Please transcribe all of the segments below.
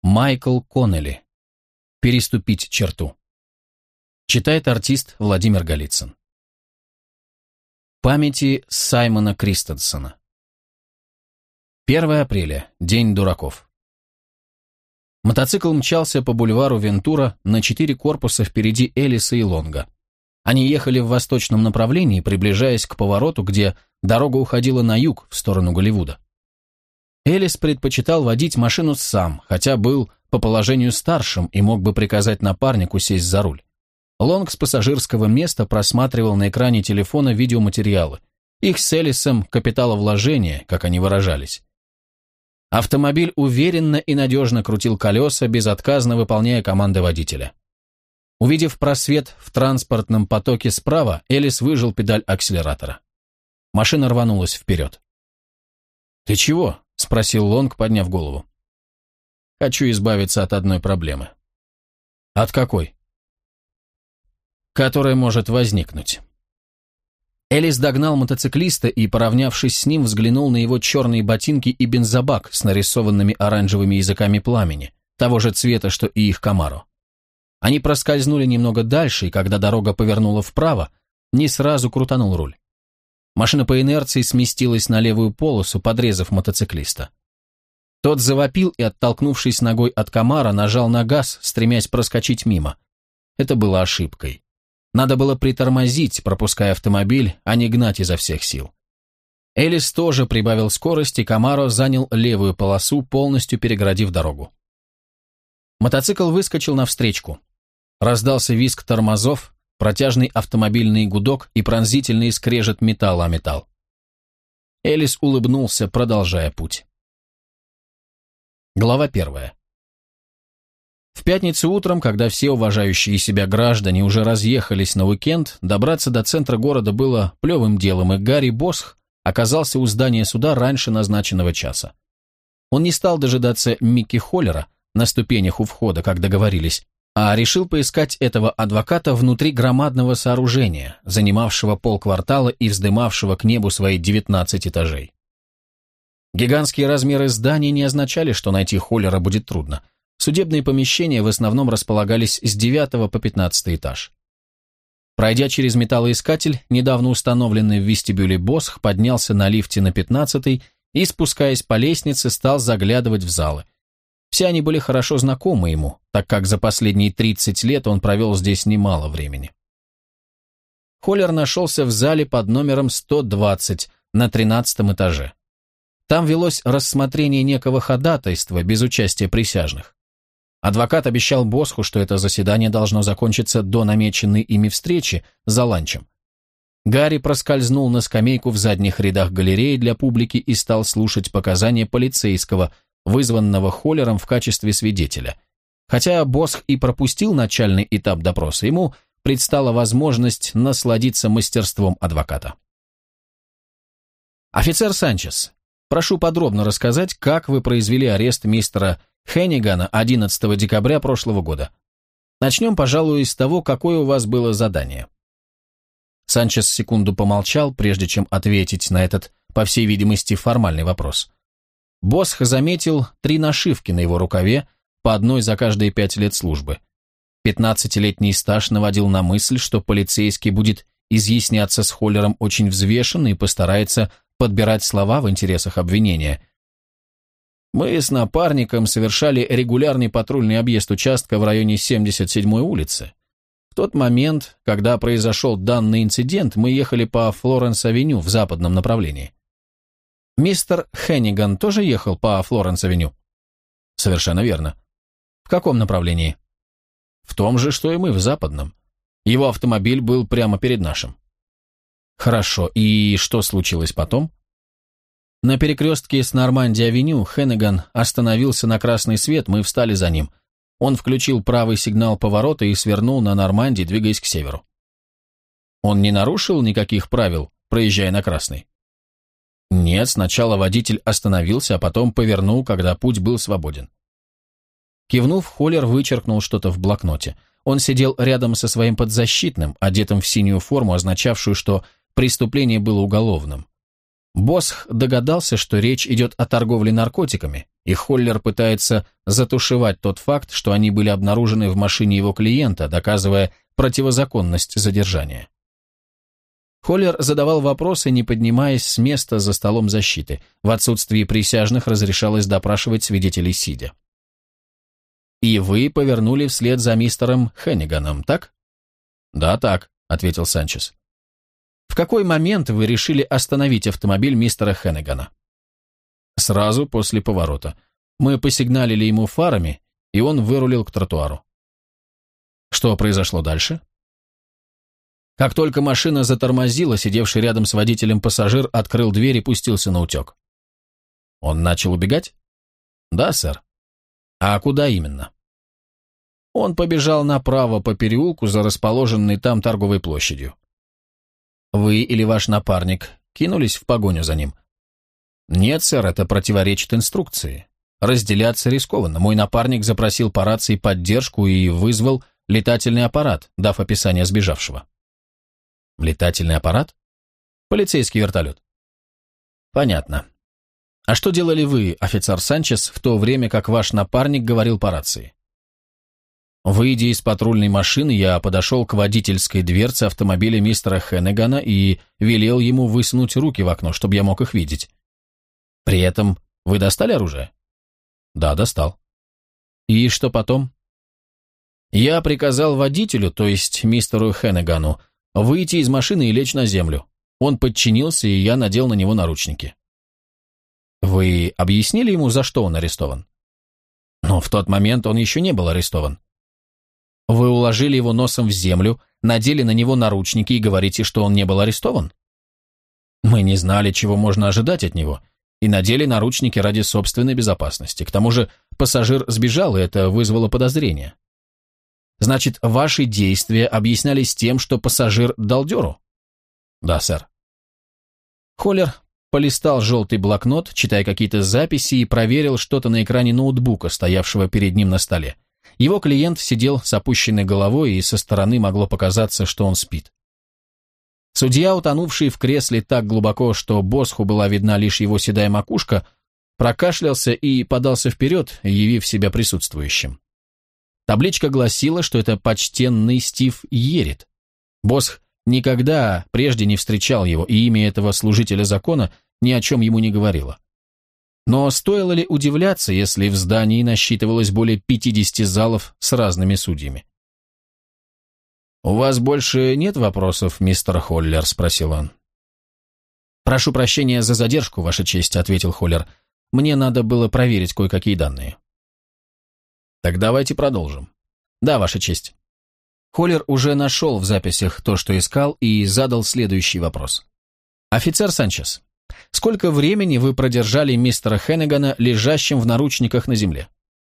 Майкл Коннелли. «Переступить черту». Читает артист Владимир Голицын. Памяти Саймона Кристенсена. 1 апреля. День дураков. Мотоцикл мчался по бульвару Вентура на 4 корпуса впереди Элиса и Лонга. Они ехали в восточном направлении, приближаясь к повороту, где дорога уходила на юг, в сторону Голливуда. Элис предпочитал водить машину сам, хотя был по положению старшим и мог бы приказать напарнику сесть за руль. Лонг с пассажирского места просматривал на экране телефона видеоматериалы. Их с Элисом капиталовложения, как они выражались. Автомобиль уверенно и надежно крутил колеса, безотказно выполняя команды водителя. Увидев просвет в транспортном потоке справа, Элис выжал педаль акселератора. Машина рванулась вперед. «Ты чего?» — спросил Лонг, подняв голову. «Хочу избавиться от одной проблемы». «От какой?» «Которая может возникнуть». Элис догнал мотоциклиста и, поравнявшись с ним, взглянул на его черные ботинки и бензобак с нарисованными оранжевыми языками пламени, того же цвета, что и их Камаро. Они проскользнули немного дальше, и когда дорога повернула вправо, не сразу крутанул руль. Машина по инерции сместилась на левую полосу, подрезав мотоциклиста. Тот завопил и, оттолкнувшись ногой от Камаро, нажал на газ, стремясь проскочить мимо. Это было ошибкой. Надо было притормозить, пропуская автомобиль, а не гнать изо всех сил. Элис тоже прибавил скорость, и Камаро занял левую полосу, полностью перегородив дорогу. Мотоцикл выскочил навстречку. Раздался визг тормозов, протяжный автомобильный гудок и пронзительный скрежет металла о металл. Элис улыбнулся, продолжая путь. Глава 1. В пятницу утром, когда все уважающие себя граждане уже разъехались на уикенд, добраться до центра города было плевым делом, и Гарри Босх оказался у здания суда раньше назначенного часа. Он не стал дожидаться Микки Холлера на ступенях у входа, как договорились, а решил поискать этого адвоката внутри громадного сооружения, занимавшего полквартала и вздымавшего к небу свои 19 этажей. Гигантские размеры здания не означали, что найти Холлера будет трудно. Судебные помещения в основном располагались с 9 по 15 этаж. Пройдя через металлоискатель, недавно установленный в вестибюле, Босх поднялся на лифте на 15-й и, спускаясь по лестнице, стал заглядывать в залы. Все они были хорошо знакомы ему, так как за последние 30 лет он провел здесь немало времени. Холлер нашелся в зале под номером 120 на 13-м этаже. Там велось рассмотрение некого ходатайства без участия присяжных. Адвокат обещал Босху, что это заседание должно закончиться до намеченной ими встречи за ланчем. Гарри проскользнул на скамейку в задних рядах галереи для публики и стал слушать показания полицейского, вызванного Холлером в качестве свидетеля. Хотя Босх и пропустил начальный этап допроса, ему предстала возможность насладиться мастерством адвоката. «Офицер Санчес, прошу подробно рассказать, как вы произвели арест мистера Хеннигана 11 декабря прошлого года. Начнем, пожалуй, с того, какое у вас было задание». Санчес секунду помолчал, прежде чем ответить на этот, по всей видимости, формальный вопрос. Босх заметил 3 нашивки на его рукаве, по одной за каждые 5 лет службы. 15-летний стаж наводил на мысль, что полицейский будет изъясняться с Холлером очень взвешенно и постарается подбирать слова в интересах обвинения. «Мы с напарником совершали регулярный патрульный объезд участка в районе 77-й улицы. В тот момент, когда произошел данный инцидент, мы ехали по Флоренс-авеню в западном направлении». «Мистер Хенниган тоже ехал по Флоренс-авеню?» «Совершенно верно». «В каком направлении?» «В том же, что и мы, в западном. Его автомобиль был прямо перед нашим». «Хорошо, и что случилось потом?» «На перекрестке с Нормандия-авеню Хенниган остановился на красный свет, мы встали за ним. Он включил правый сигнал поворота и свернул на Нормандии, двигаясь к северу». «Он не нарушил никаких правил, проезжая на красный?» «Нет, сначала водитель остановился, а потом повернул, когда путь был свободен». Кивнув, Холлер вычеркнул что-то в блокноте. Он сидел рядом со своим подзащитным, одетым в синюю форму, означавшую, что преступление было уголовным. Босх догадался, что речь идет о торговле наркотиками, и Холлер пытается затушевать тот факт, что они были обнаружены в машине его клиента, доказывая противозаконность задержания. Холлер задавал вопросы, не поднимаясь с места за столом защиты. В отсутствии присяжных разрешалось допрашивать свидетелей сидя. «И вы повернули вслед за мистером Хенниганом, так?» «Да, так», — ответил Санчес. «В какой момент вы решили остановить автомобиль мистера Хеннигана?» «Сразу после поворота. Мы посигналили ему фарами, и он вырулил к тротуару». «Что произошло дальше?» Как только машина затормозила, сидевший рядом с водителем пассажир открыл дверь и пустился на утек. «Он начал убегать?» «Да, сэр». «А куда именно?» «Он побежал направо по переулку за расположенной там торговой площадью». «Вы или ваш напарник кинулись в погоню за ним?» «Нет, сэр, это противоречит инструкции. Разделяться рискованно. Мой напарник запросил по рации поддержку и вызвал летательный аппарат, дав описание сбежавшего». «Летательный аппарат?» «Полицейский вертолет». «Понятно. А что делали вы, офицер Санчес, в то время, как ваш напарник говорил по рации?» Выйдя из патрульной машины, я подошел к водительской дверце автомобиля мистера Хеннигана и велел ему высунуть руки в окно, чтобы я мог их видеть. «При этом вы достали оружие?» «Да, достал». «И что потом?» «Я приказал водителю, то есть мистеру Хеннигану, выйти из машины и лечь на землю. Он подчинился, и я надел на него наручники». «Вы объяснили ему, за что он арестован?» «Но в тот момент он еще не был арестован». «Вы уложили его носом в землю, надели на него наручники и говорите, что он не был арестован?» «Мы не знали, чего можно ожидать от него, и надели наручники ради собственной безопасности. К тому же пассажир сбежал, и это вызвало подозрение». «Значит, ваши действия объяснялись тем, что пассажир дал дёру?» «Да, сэр». Холлер полистал желтый блокнот, читая какие-то записи, и проверил что-то на экране ноутбука, стоявшего перед ним на столе. Его клиент сидел с опущенной головой, и со стороны могло показаться, что он спит. Судья, утонувший в кресле так глубоко, что Босху была видна лишь его седая макушка, прокашлялся и подался вперед, явив себя присутствующим. Табличка гласила, что это почтенный Стив Йерит. Босх никогда прежде не встречал его, и имя этого служителя закона ни о чем ему не говорило. Но стоило ли удивляться, если в здании насчитывалось более 50 залов с разными судьями? «У вас больше нет вопросов, мистер Холлер?» – спросил он. «Прошу прощения за задержку, Ваша честь», – ответил Холлер. «Мне надо было проверить кое-какие данные». «Так давайте продолжим». «Да, Ваша честь». Холлер уже нашел в записях то, что искал, и задал следующий вопрос. «Офицер Санчес, сколько времени вы продержали мистера Хеннигана лежащим в наручниках на земле?»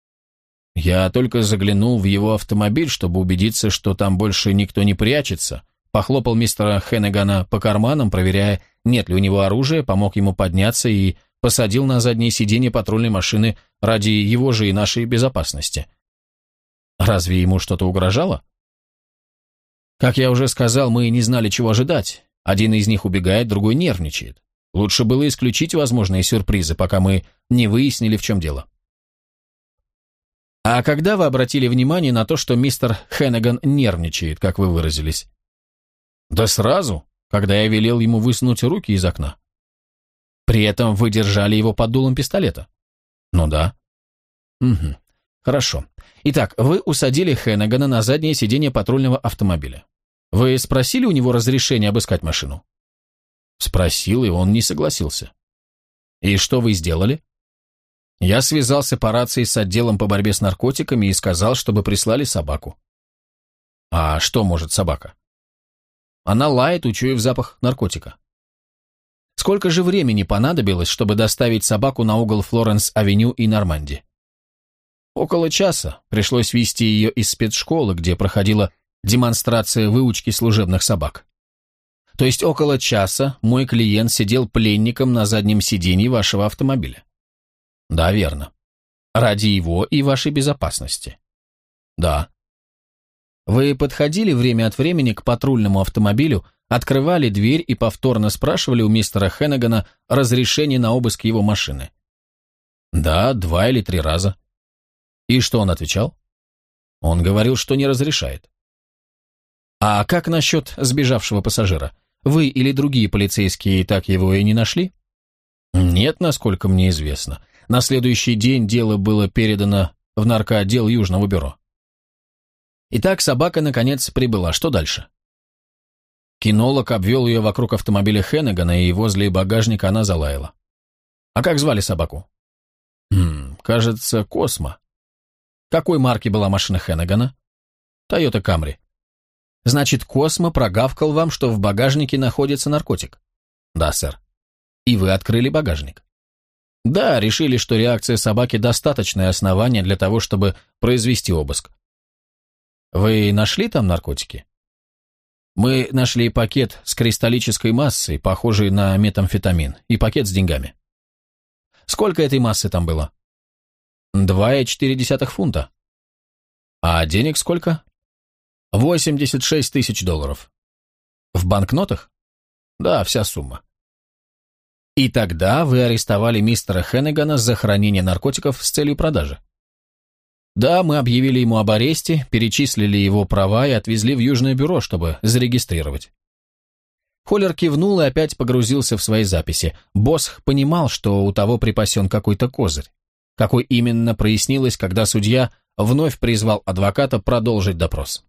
«Я только заглянул в его автомобиль, чтобы убедиться, что там больше никто не прячется, похлопал мистера Хеннигана по карманам, проверяя, нет ли у него оружия, помог ему подняться и посадил на заднее сиденье патрульной машины ради его же и нашей безопасности». «Разве ему что-то угрожало?» «Как я уже сказал, мы не знали, чего ожидать. Один из них убегает, другой нервничает. Лучше было исключить возможные сюрпризы, пока мы не выяснили, в чем дело». «А когда вы обратили внимание на то, что мистер Хенниган нервничает, как вы выразились?» «Да сразу, когда я велел ему высунуть руки из окна». «При этом вы держали его под дулом пистолета?» «Ну да». «Угу. Хорошо. Итак, вы усадили Хеннигана на заднее сиденье патрульного автомобиля. Вы спросили у него разрешения обыскать машину?» «Спросил, и он не согласился». «И что вы сделали?» «Я связался по рации с отделом по борьбе с наркотиками и сказал, чтобы прислали собаку». «А что может собака?» «Она лает, учуяв запах наркотика». «Сколько же времени понадобилось, чтобы доставить собаку на угол Флоренс-авеню и Норманди?» «Около часа. Пришлось везти ее из спецшколы, где проходила демонстрация выучки служебных собак». «То есть около часа мой клиент сидел пленником на заднем сиденье вашего автомобиля?» «Да, верно. Ради его и вашей безопасности?» «Да». «Вы подходили время от времени к патрульному автомобилю, открывали дверь и повторно спрашивали у мистера Хеннегана разрешение на обыск его машины? Да, 2 или 3 раза. И что он отвечал? Он говорил, что не разрешает. А как насчет сбежавшего пассажира? Вы или другие полицейские так его и не нашли? Нет, насколько мне известно. На следующий день дело было передано в наркоотдел Южного бюро. Итак, собака наконец прибыла. Что дальше? Кинолог обвел ее вокруг автомобиля Хеннегана, и возле багажника она залаяла. А как звали собаку? Кажется, Космо. Какой марки была машина Хеннегана? Тойота Камри. Значит, Космо прогавкал вам, что в багажнике находится наркотик? Да, сэр. И вы открыли багажник? Да, решили, что реакция собаки достаточное основание для того, чтобы произвести обыск. Вы нашли там наркотики? Мы нашли пакет с кристаллической массой, похожий на метамфетамин, и пакет с деньгами. Сколько этой массы там было? 2,4 фунта. А денег сколько? 86 тысяч долларов. В банкнотах? Да, вся сумма. И тогда вы арестовали мистера Хеннегана за хранение наркотиков с целью продажи? Да, мы объявили ему об аресте, перечислили его права и отвезли в Южное бюро, чтобы зарегистрировать. Холлер кивнул и опять погрузился в свои записи. Босх понимал, что у того припасен какой-то козырь. Какой именно, прояснилось, когда судья вновь призвал адвоката продолжить допрос.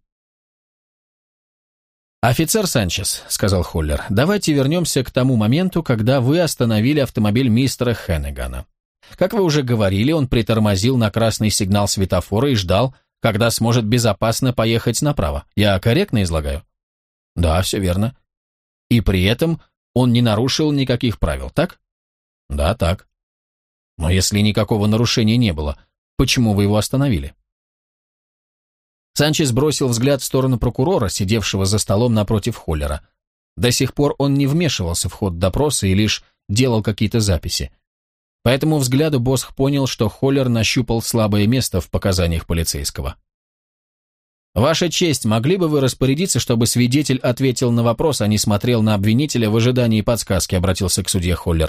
«Офицер Санчес», — сказал Холлер, — «давайте вернемся к тому моменту, когда вы остановили автомобиль мистера Хеннегана. Как вы уже говорили, он притормозил на красный сигнал светофора и ждал, когда сможет безопасно поехать направо. Я корректно излагаю?» «Да, все верно. И при этом он не нарушил никаких правил, так?» «Да, так. Но если никакого нарушения не было, почему вы его остановили?» Санчес бросил взгляд в сторону прокурора, сидевшего за столом напротив Холлера. До сих пор он не вмешивался в ход допроса и лишь делал какие-то записи. По этому взгляду Босх понял, что Холлер нащупал слабое место в показаниях полицейского. «Ваша честь, могли бы вы распорядиться, чтобы свидетель ответил на вопрос, а не смотрел на обвинителя в ожидании подсказки?» — обратился к судье Холлер.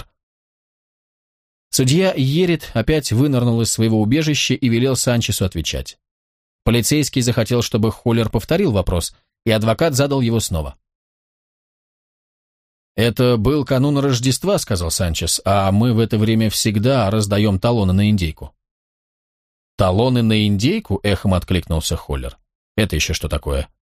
Судья Йерит опять вынырнул из своего убежища и велел Санчесу отвечать. Полицейский захотел, чтобы Холлер повторил вопрос, и адвокат задал его снова. «Это был канун Рождества», — сказал Санчес, «а мы в это время всегда раздаем талоны на индейку». «Талоны на индейку?» — эхом откликнулся Холлер. «Это еще что такое?»